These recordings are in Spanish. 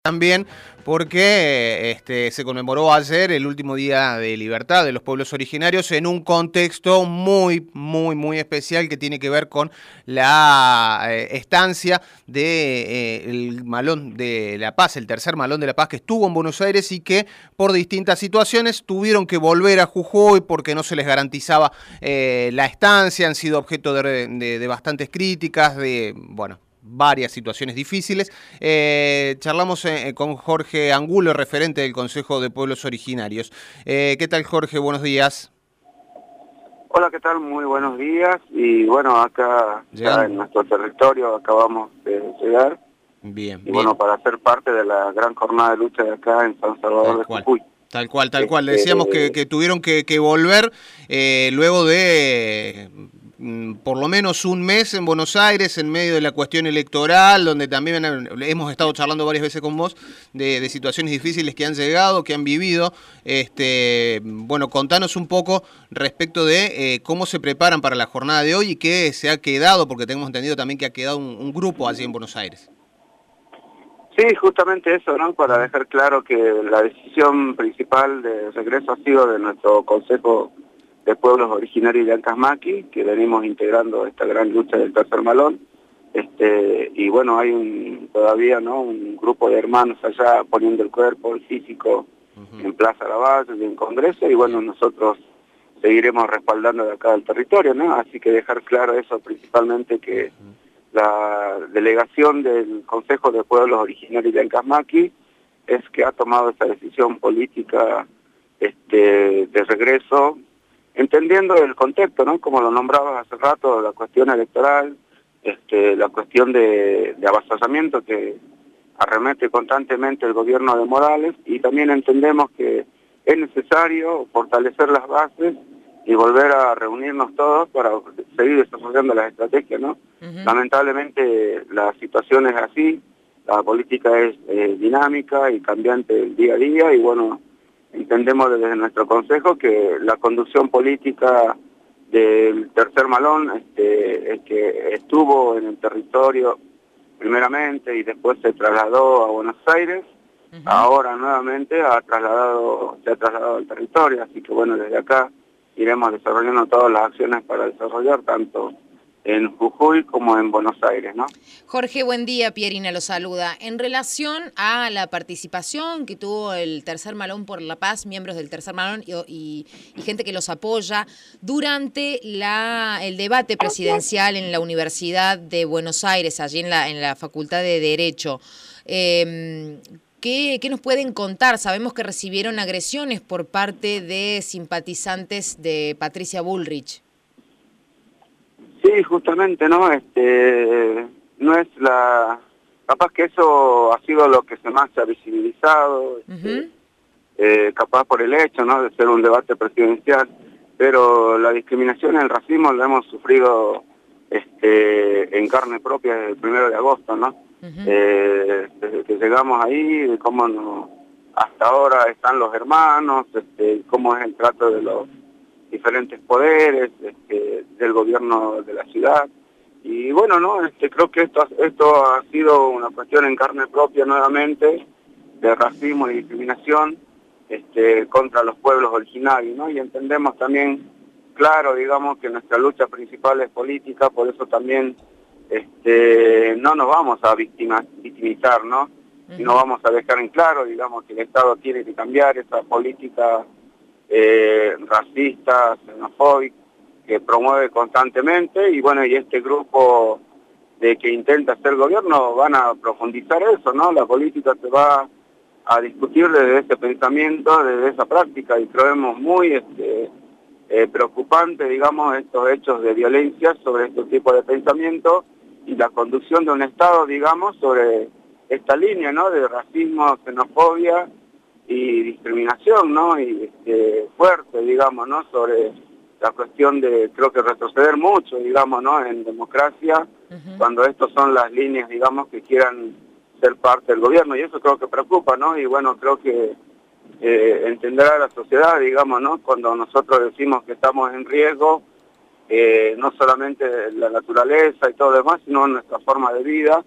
También porque se conmemoró ayer el último día de libertad de los pueblos originarios en un contexto muy especial que tiene que ver con la estancia de el Malón de la Paz, el tercer Malón de la Paz que estuvo en Buenos Aires y que por distintas situaciones tuvieron que volver a Jujuy porque no se les garantizaba la estancia. Han sido objeto de bastantes críticas, varias situaciones difíciles. Charlamos con Jorge Angulo, referente del Consejo de Pueblos Originarios. ¿Qué tal, Jorge? Buenos días. Hola, ¿qué tal? Muy buenos días. Y bueno, acá ya en nuestro territorio acabamos de llegar. Bien. Y bueno, para ser parte de la gran jornada de lucha de acá en San Salvador de Jujuy. Tal cual. Le decíamos que tuvieron que volver luego de por lo menos un mes en Buenos Aires, en medio de la cuestión electoral, donde también hemos estado charlando varias veces con vos de situaciones difíciles que han llegado, que han vivido. Bueno, contanos un poco respecto de cómo se preparan para la jornada de hoy y qué se ha quedado, porque tenemos entendido también que ha quedado un grupo allí en Buenos Aires. Sí, justamente eso, ¿no? Para dejar claro que la decisión principal de regreso ha sido de nuestro Consejo de Pueblos Originarios de Ancasmaqui, que venimos integrando esta gran lucha del tercer Malón. Y bueno, hay todavía, ¿no?, un grupo de hermanos allá poniendo el cuerpo, el físico, en Plaza Lavalle y en Congreso, y bueno, nosotros seguiremos respaldando de acá del territorio, ¿no? Así que dejar claro eso principalmente, que la delegación del Consejo de Pueblos Originarios de Ancasmaqui es que ha tomado esa decisión política de regreso, entendiendo el contexto, ¿no? Como lo nombrabas hace rato, la cuestión electoral, la cuestión de avasallamiento que arremete constantemente el gobierno de Morales, y también entendemos que es necesario fortalecer las bases y volver a reunirnos todos para seguir desarrollando las estrategias, ¿no? Lamentablemente la situación es así, la política es dinámica y cambiante el día a día, y bueno, entendemos desde nuestro consejo que la conducción política del tercer Malón es que estuvo en el territorio primeramente y después se trasladó a Buenos Aires. Ahora nuevamente se ha trasladado al territorio, así que bueno, desde acá iremos desarrollando todas las acciones para desarrollar tanto en Jujuy como en Buenos Aires, ¿no? Jorge, buen día, Pierina lo saluda. En relación a la participación que tuvo el Tercer Malón por la Paz, miembros del Tercer Malón y gente que los apoya, durante el debate presidencial en la Universidad de Buenos Aires, allí en la Facultad de Derecho, ¿qué nos pueden contar? Sabemos que recibieron agresiones por parte de simpatizantes de Patricia Bullrich. Sí, justamente, ¿no? No es capaz que eso ha sido lo que más se ha visibilizado, capaz por el hecho, ¿no?, de ser un debate presidencial, pero la discriminación y el racismo lo hemos sufrido en carne propia desde el 1 de agosto, ¿no? Desde que llegamos ahí, de cómo hasta ahora están los hermanos, cómo es el trato de los diferentes poderes del gobierno de la ciudad. Y bueno, no, creo que esto ha sido una cuestión en carne propia nuevamente de racismo y discriminación contra los pueblos originarios, ¿no? Y entendemos también, claro, digamos, que nuestra lucha principal es política, por eso también no nos vamos a victimizar, ¿no? Y no vamos a dejar en claro, digamos, que el Estado tiene que cambiar esa política racista, xenofóbica, que promueve constantemente, y bueno, y este grupo que intenta hacer gobierno van a profundizar eso, ¿no? La política se va a discutir desde ese pensamiento, desde esa práctica, y creemos muy preocupante, digamos, estos hechos de violencia sobre este tipo de pensamiento y la conducción de un Estado, digamos, sobre esta línea, ¿no?, de racismo, xenofobia y discriminación, ¿no? Y fuerte, digamos, ¿no?, sobre la cuestión de, creo que retroceder mucho, digamos, ¿no?, en democracia, cuando estos son las líneas, digamos, que quieran ser parte del gobierno, y eso creo que preocupa, ¿no? Y bueno, creo que entenderá la sociedad, digamos, ¿no?, cuando nosotros decimos que estamos en riesgo, no solamente la naturaleza y todo lo demás, sino nuestra forma de vida,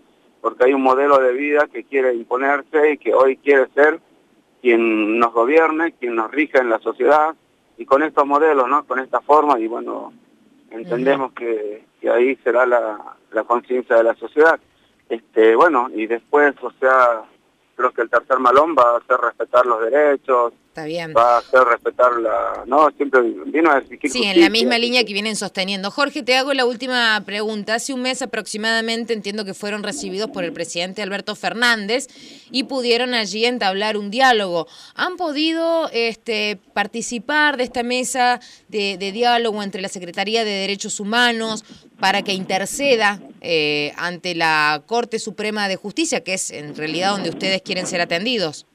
porque hay un modelo de vida que quiere imponerse y que hoy quiere ser quien nos gobierne, quien nos rija en la sociedad, y con estos modelos, ¿no? Con esta forma, y bueno, entendemos que ahí será la conciencia de la sociedad. Bueno, y después, o sea, creo que el tercer malón va a hacer respetar los derechos, Está bien. va a hacer respetar no, siempre vino a exigir Sí, justicia. en la misma línea que vienen sosteniendo. Jorge, te hago la última pregunta. Hace un mes aproximadamente entiendo que fueron recibidos por el presidente Alberto Fernández y pudieron allí entablar un diálogo. ¿Han podido participar de esta mesa de diálogo entre la Secretaría de Derechos Humanos para que interceda ante la Corte Suprema de Justicia, que es en realidad donde ustedes quieren ser atendidos?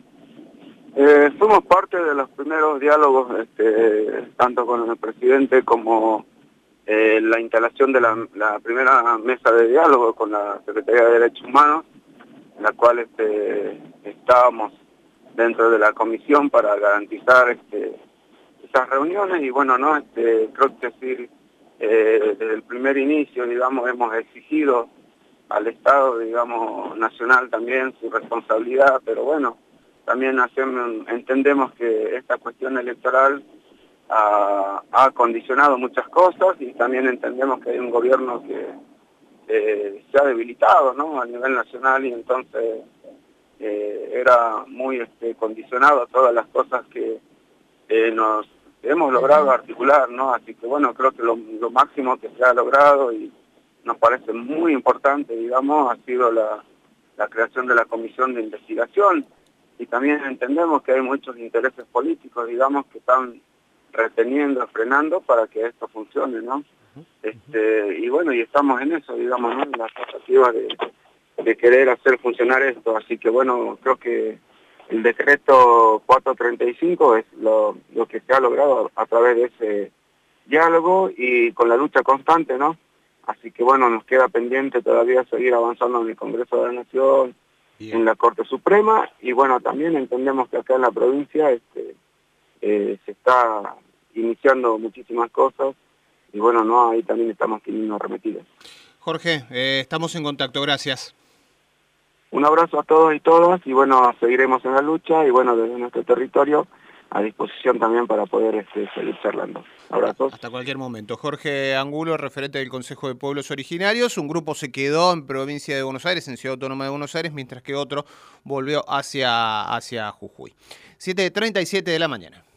Fuimos parte de los primeros diálogos, tanto con el presidente como la instalación de la primera mesa de diálogo con la Secretaría de Derechos Humanos, en la cual estábamos dentro de la comisión para garantizar esas reuniones, y bueno, no creo que sí, desde el primer inicio, digamos, hemos exigido al Estado, digamos, nacional también su responsabilidad, pero bueno, también entendemos que esta cuestión electoral ha condicionado muchas cosas, y también entendemos que hay un gobierno que se ha debilitado, ¿no? A nivel nacional, y entonces era muy condicionado a todas las cosas que nos hemos logrado articular, ¿no? Así que bueno, creo que lo máximo que se ha logrado, y nos parece muy importante, digamos, ha sido la creación de la comisión de investigación. Y también entendemos que hay muchos intereses políticos, digamos, que están reteniendo, frenando para que esto funcione, ¿no? Y bueno, y estamos en eso, digamos, ¿no? En las tratativas de querer hacer funcionar esto. Así que bueno, creo que el decreto 435 es lo que se ha logrado a través de ese diálogo y con la lucha constante, ¿no? Así que bueno, nos queda pendiente todavía seguir avanzando en el Congreso de la Nación, en la Corte Suprema, y bueno, también entendemos que acá en la provincia se está iniciando muchísimas cosas, y bueno, no, ahí también estamos teniendo arremetidas. Jorge, estamos en contacto, gracias. Un abrazo a todos y todas, y bueno, seguiremos en la lucha, y bueno, desde nuestro territorio a disposición también para poder seguir charlando. Abrazos. Hasta cualquier momento. Jorge Angulo, referente del Consejo de Pueblos Originarios. Un grupo se quedó en provincia de Buenos Aires, en Ciudad Autónoma de Buenos Aires, mientras que otro volvió hacia Jujuy. 7:37 de la mañana.